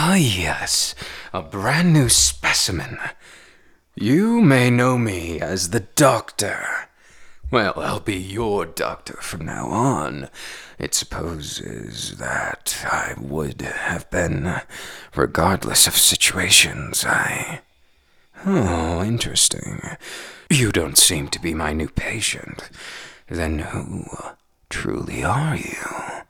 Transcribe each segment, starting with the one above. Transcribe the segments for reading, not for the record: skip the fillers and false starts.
Ah, yes, a brand new specimen. You may know me as the Doctor. Well, I'll be your doctor from now on. It supposes that I would have been, regardless of situations. Oh, interesting. You don't seem to be my new patient. Then who truly are you?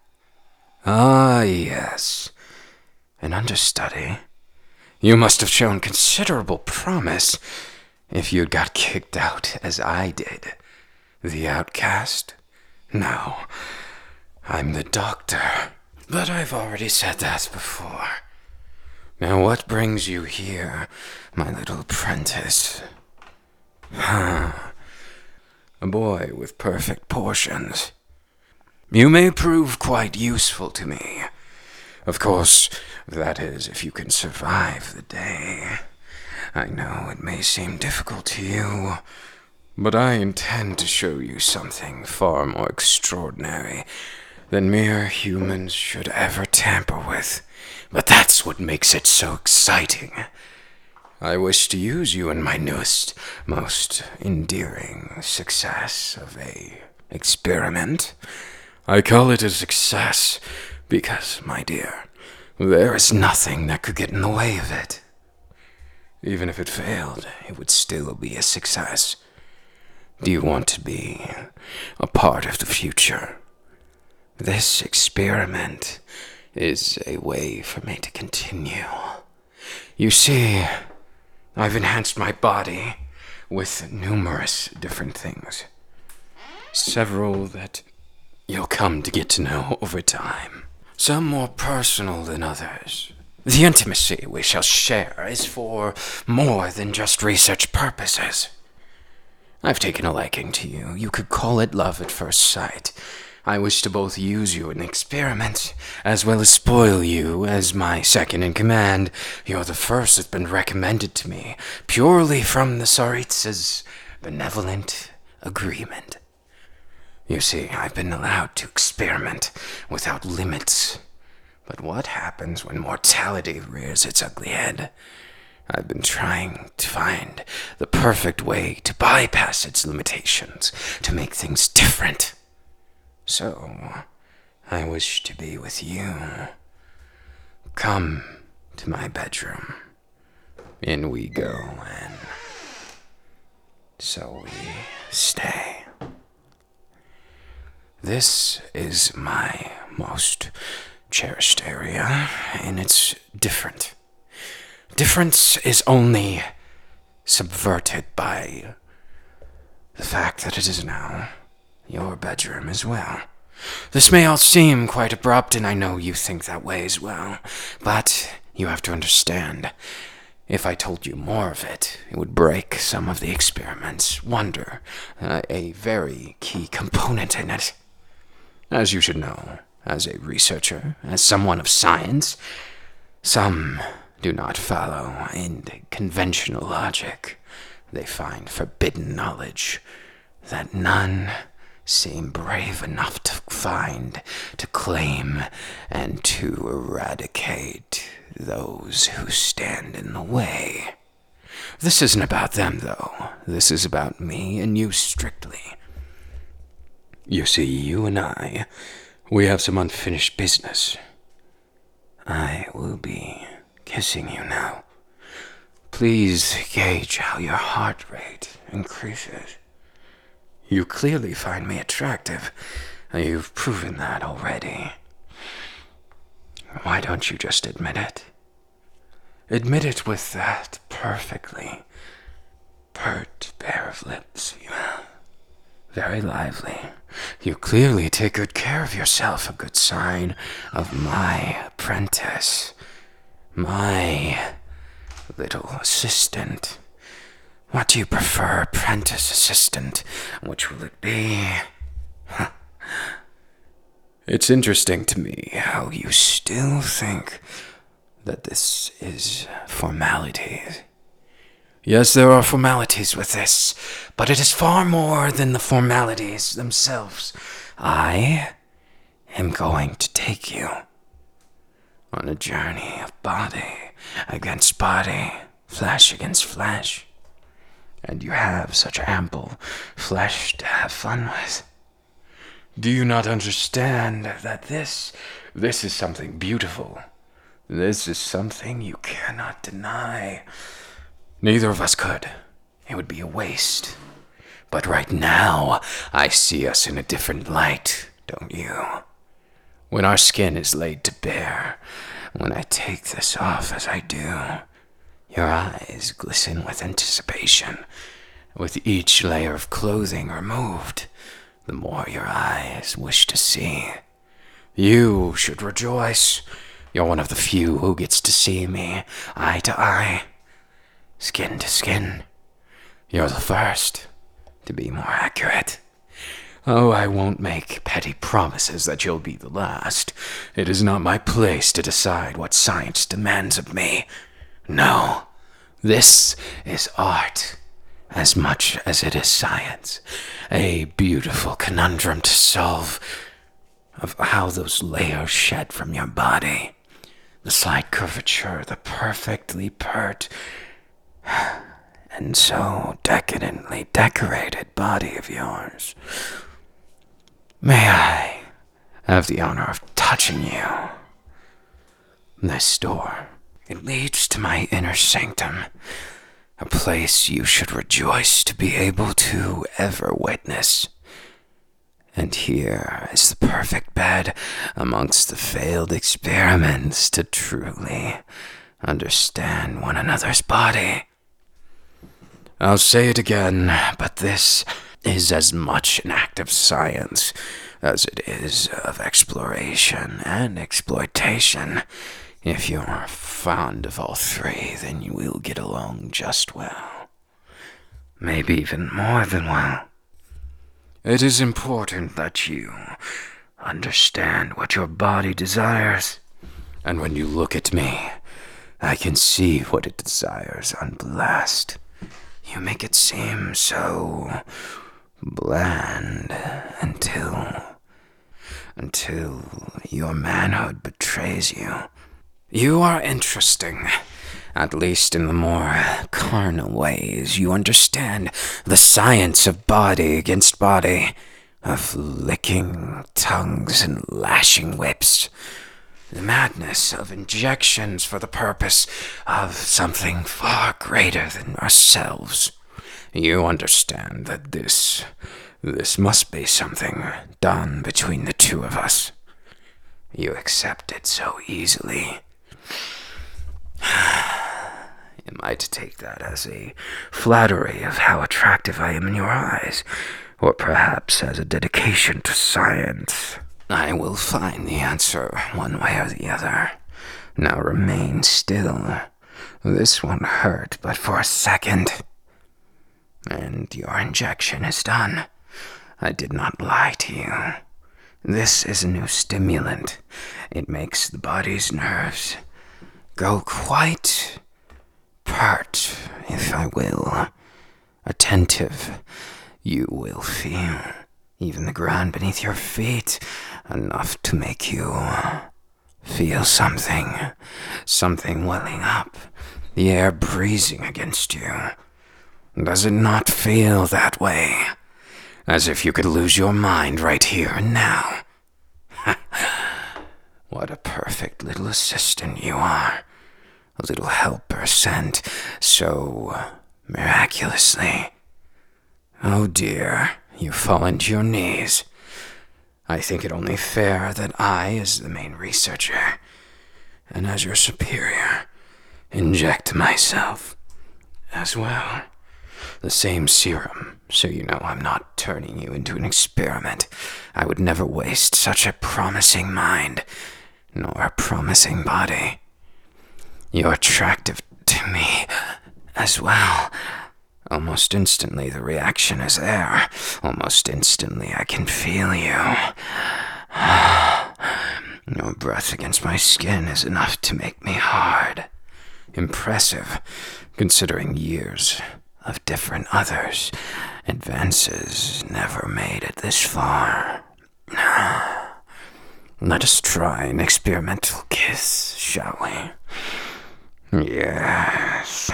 Ah, yes. An understudy. You must have shown considerable promise if you'd got kicked out as I did. The outcast? No, I'm the Doctor. But I've already said that before. Now what brings you here, my little apprentice? A boy with perfect portions. You may prove quite useful to me. Of course, that is if you can survive the day. I know it may seem difficult to you, but I intend to show you something far more extraordinary than mere humans should ever tamper with. But that's what makes it so exciting. I wish to use you in my newest, most endearing success of a experiment. I call it a success because, my dear, there is nothing that could get in the way of it. Even if it failed, it would still be a success. Do you want to be a part of the future? This experiment is a way for me to continue. You see, I've enhanced my body with numerous different things. Several that you'll come to get to know over time. Some more personal than others. The intimacy we shall share is for more than just research purposes. I've taken a liking to you. You could call it love at first sight. I wish to both use you in the experiment, as well as spoil you as my second in command. You're the first that's been recommended to me, purely from the Tsaritsa's benevolent agreement. You see, I've been allowed to experiment without limits. But what happens when mortality rears its ugly head? I've been trying to find the perfect way to bypass its limitations, to make things different. So, I wish to be with you. Come to my bedroom. In we go, and so we stay. This is my most cherished area, and it's different. Difference is only subverted by the fact that it is now your bedroom as well. This may all seem quite abrupt, and I know you think that way as well, but you have to understand, if I told you more of it, it would break some of the experiment's wonder, a very key component in it. As you should know, as a researcher, as someone of science, some do not follow in conventional logic. They find forbidden knowledge that none seem brave enough to find, to claim, and to eradicate those who stand in the way. This isn't about them, though. This is about me and you strictly. You see, you and I, we have some unfinished business. I will be kissing you now. Please gauge how your heart rate increases. You clearly find me attractive. You've proven that already. Why don't you just admit it? Admit it with that perfectly pert pair of lips you have. Very lively. You clearly take good care of yourself, a good sign of my apprentice. My little assistant. What do you prefer, apprentice, assistant? Which will it be? It's interesting to me how you still think that this is formalities. Yes, there are formalities with this, but it is far more than the formalities themselves. I am going to take you. on a journey of body against body, flesh against flesh. And you have such ample flesh to have fun with. Do you not understand that this is something beautiful? This is something you cannot deny. Neither of us could. It would be a waste. But right now, I see us in a different light, don't you? When our skin is laid to bare, when I take this off as I do, your eyes glisten with anticipation. With each layer of clothing removed, the more your eyes wish to see. You should rejoice. You're one of the few who gets to see me, eye to eye, skin to skin. You're the first, to be more accurate. Oh, I won't make petty promises that you'll be the last. It is not my place to decide what science demands of me. No, this is art, as much as it is science. A beautiful conundrum to solve of how those layers shed from your body. The slight curvature, the perfectly pert and so decadently decorated body of yours. May I have the honor of touching you? This door, it leads to my inner sanctum, a place you should rejoice to be able to ever witness. And here is the perfect bed amongst the failed experiments to truly understand one another's body. I'll say it again, but this is as much an act of science as it is of exploration and exploitation. If you're fond of all three, then you will get along just well. Maybe even more than well. It is important that you understand what your body desires. And when you look at me, I can see what it desires unblessed. You make it seem so bland until your manhood betrays you. You are interesting, at least in the more carnal ways. You understand the science of body against body, of licking tongues and lashing whips, the madness of injections for the purpose of something far greater than ourselves. You understand that this must be something done between the two of us. You accept it so easily. You might take that as a flattery of how attractive I am in your eyes, or perhaps as a dedication to science. I will find the answer one way or the other. Now remain still. This won't hurt but for a second. And your injection is done. I did not lie to you. This is a new stimulant. It makes the body's nerves go quite pert, if I will. Attentive. You will feel even the ground beneath your feet, enough to make you feel something welling up, the air breezing against you. Does it not feel that way? As if you could lose your mind right here and now. What a perfect little assistant you are. A little helper sent so miraculously. Oh dear, you fall into your knees. I think it only fair that I, as the main researcher, and as your superior, inject myself as well. The same serum, so you know I'm not turning you into an experiment. I would never waste such a promising mind, nor a promising body. You're attractive to me as well. Almost instantly the reaction is there. Almost instantly I can feel you. Your breath against my skin is enough to make me hard. Impressive, considering years of different others. Advances never made it this far. Let us try an experimental kiss, shall we? Yes.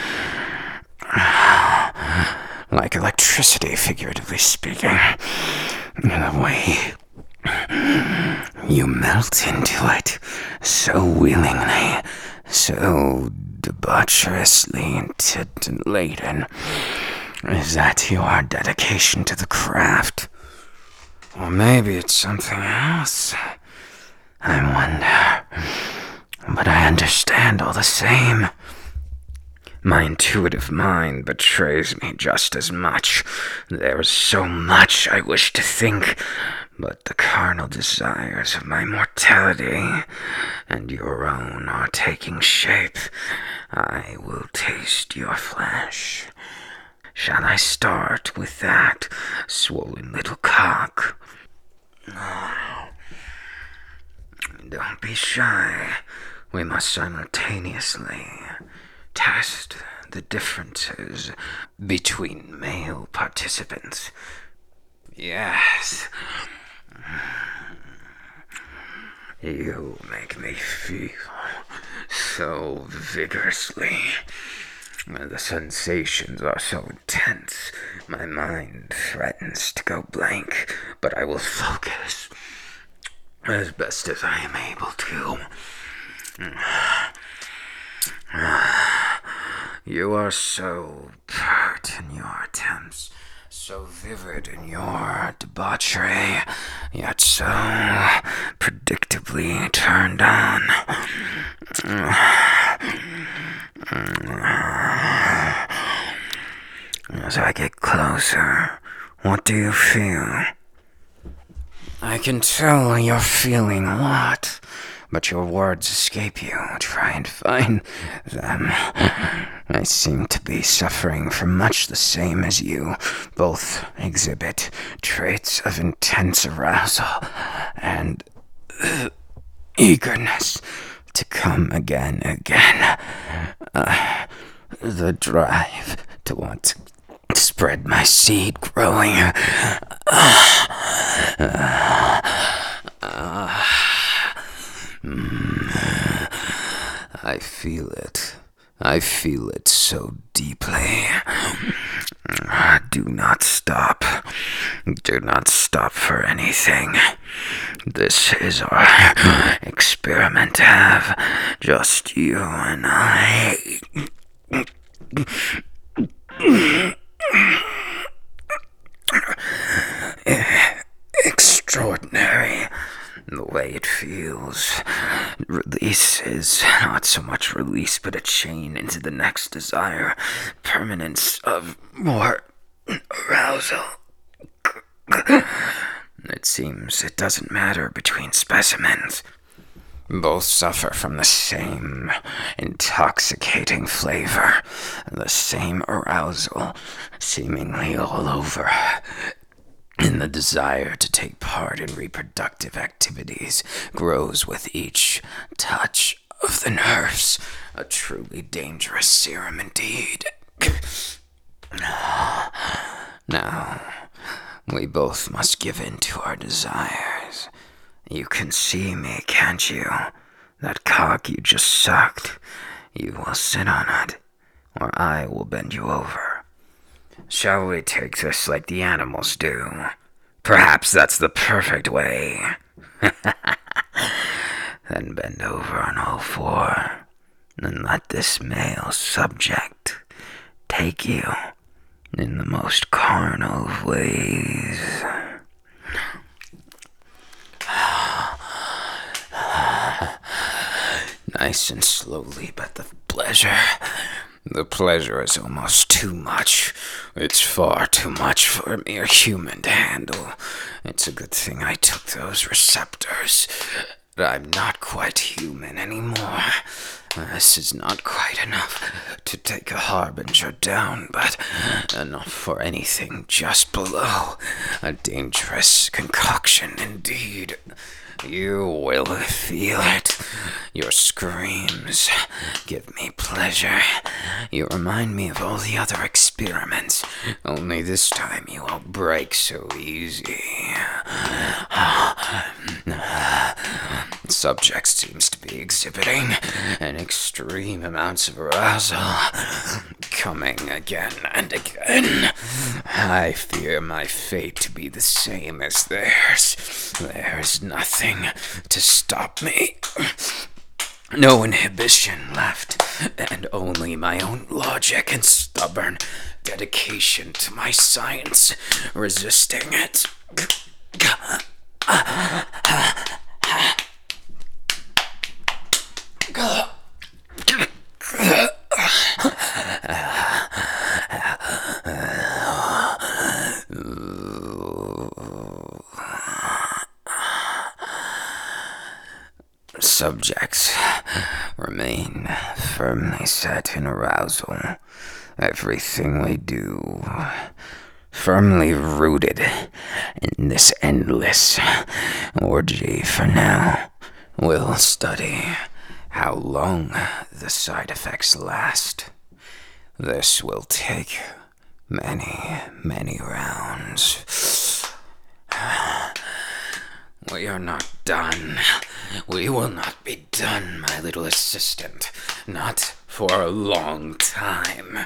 Like electricity, figuratively speaking. The way you melt into it so willingly, so debaucherously intent-laden. Is that your dedication to the craft? Or maybe it's something else. I wonder. But I understand all the same. My intuitive mind betrays me just as much. There is so much I wish to think, but the carnal desires of my mortality and your own are taking shape. I will taste your flesh. Shall I start with that swollen little cock? Don't be shy. We must simultaneously test the differences between male participants. Yes. You make me feel so vigorously. The sensations are so intense, my mind threatens to go blank, but I will focus as best as I am able to. You are so pert in your attempts, so vivid in your debauchery, yet so predictably turned on. As I get closer, what do you feel? I can tell you're feeling a lot, but your words escape you. Try and find them. I seem to be suffering from much the same as you. Both exhibit traits of intense arousal and eagerness to come again. The drive to want to spread my seed growing. I feel it. I feel it so deeply. Do not stop. Do not stop for anything. This is our experiment to have just you and I. Extraordinary. The way it feels. Release is not so much release, but a chain into the next desire. Permanence of more arousal. It seems it doesn't matter between specimens. Both suffer from the same intoxicating flavor, the same arousal, seemingly all over. And the desire to take part in reproductive activities grows with each touch of the nerves. A truly dangerous serum indeed. Now, we both must give in to our desires. You can see me, can't you? That cock you just sucked. You will sit on it, or I will bend you over. Shall we take this like the animals do? Perhaps that's the perfect way. Then bend over on all four, and let this male subject take you in the most carnal of ways. Nice and slowly, but the pleasure is almost too much. It's far too much for a mere human to handle. It's a good thing I took those receptors. I'm not quite human anymore. This is not quite enough to take a harbinger down, but enough for anything just below. A dangerous concoction indeed. You will feel it. Your screams give me pleasure. You remind me of all the other experiments, only this time you won't break so easy. Subject seems to be exhibiting an extreme amounts of arousal, coming again and again. I fear my fate to be the same as theirs. There's nothing to stop me. No inhibition left, and only my own logic and stubborn dedication to my science resisting it. Subjects remain firmly set in arousal. Everything we do, firmly rooted in this endless orgy for now. We'll study how long the side effects last. This will take many, many rounds. We are not done. We will not be done, my little assistant. Not for a long time.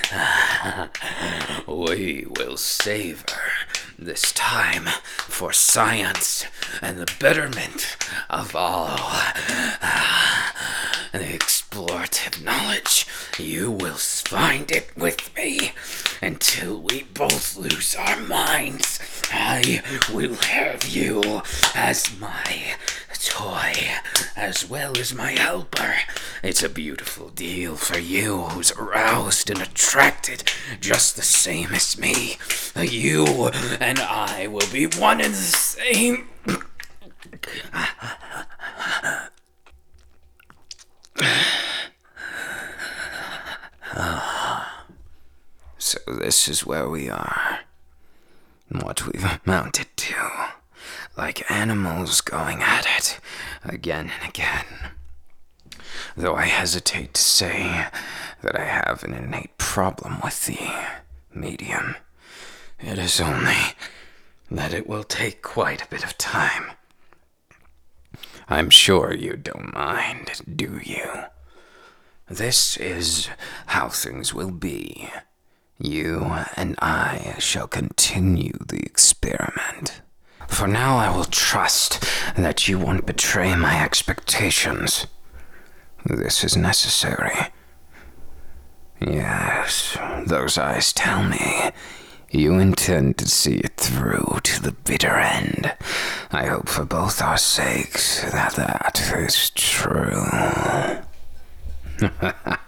We will savor this time for science and the betterment of all. The explorative knowledge, you will find it with me until we both lose our minds. I will have you as my toy, as well as my helper. It's a beautiful deal for you who's aroused and attracted just the same as me. You and I will be one and the same. So this is where we are. What we've amounted to. Like animals going at it, again and again. Though I hesitate to say that I have an innate problem with the medium. It is only that it will take quite a bit of time. I'm sure you don't mind, do you? This is how things will be. You and I shall continue the experiment. For now, I will trust that you won't betray my expectations. This is necessary. Yes, those eyes tell me you intend to see it through to the bitter end. I hope for both our sakes that that is true.